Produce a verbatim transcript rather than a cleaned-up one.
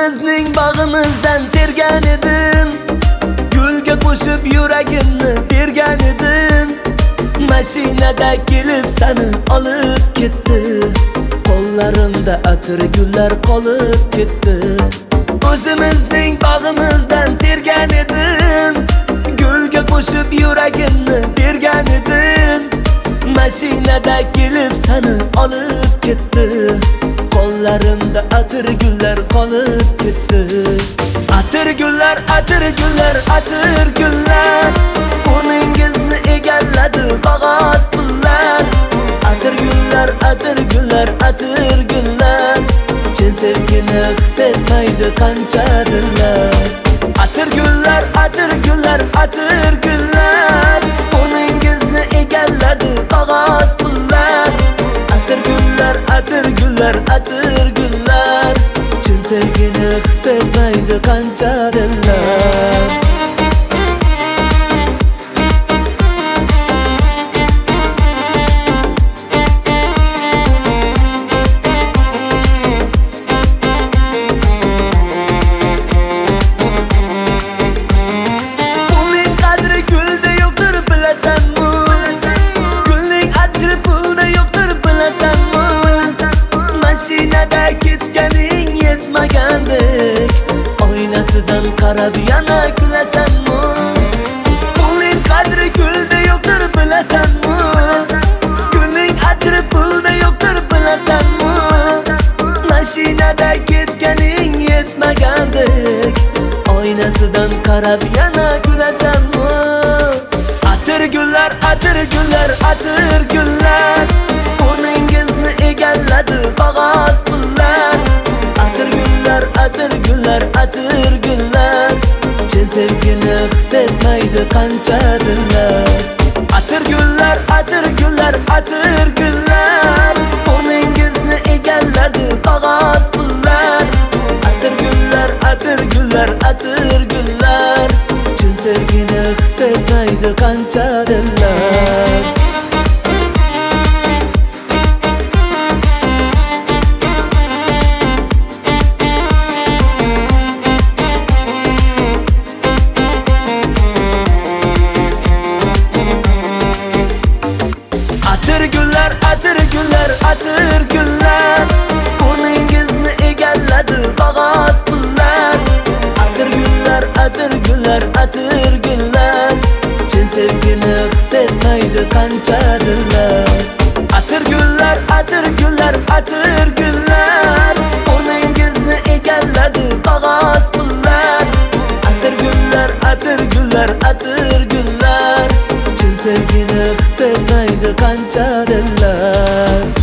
O'zimizning bog'imizdan tergan edim, gulga qo'shib yuragimni bergan edim. Mashinada kelib seni olib ketdi, qo'llarimda atir gullar qolib ketdi. O'zimizning bog'imizdan tergan edim, gulga qo'shib yuragimni bergan edim. Mashinada kelib seni olib ketdi, qo'llarimda atir gullar qolib ketdi. Atir gullar, atir gullar, atir gullar, o'rningizni egalladi qog'oz pullar. Atir gullar, atir gullar, atir gullar, chin sevgini his etmaydi qancha dillar. Atir gullar, atir gullar, atir gullar, o'rningizni egalladi qog'oz pullar. Atir gullar, atir gullar, atir gullar, chin sevgini his etmaydi qancha dillar. Mashinada ketganing yetmagandek, oynasidan qarab yana kulasanmi? Pulning qadri gulda yo'qdir bilasanmi? Gulning qadri pulda yo'qdir bilasanmi? Mashinada ketganing yetmagandek, oynasidan qarab yana kulasanmi? Atir gullar, atir gullar, atir gullar, o'rningizni egalladi qog'oz pullar. Atir gullar, atir gullar, atir gullar, chin sevgini his etmaydi qancha dillar. Atir gullar, atir gullar, atir gullar, o'rningizni egalladi qog'oz pullar. Atir gullar, atir gullar, atir gullar, chin sevgini his etmaydi qancha dillar. Atir gullar, atir gullar, atir gullar, o'rningizni egalladi qog'oz pullar. Atir gullar, atir gullar, atir gullar, chin sevgini his etmaydi qancha dillar. Atir gullar, atir gullar, atir gullar, o'rningizni egalladi qog'oz pullar. Atir gullar, atir gullar, atir gullar, chin sevgini his etmaydi qancha dillar.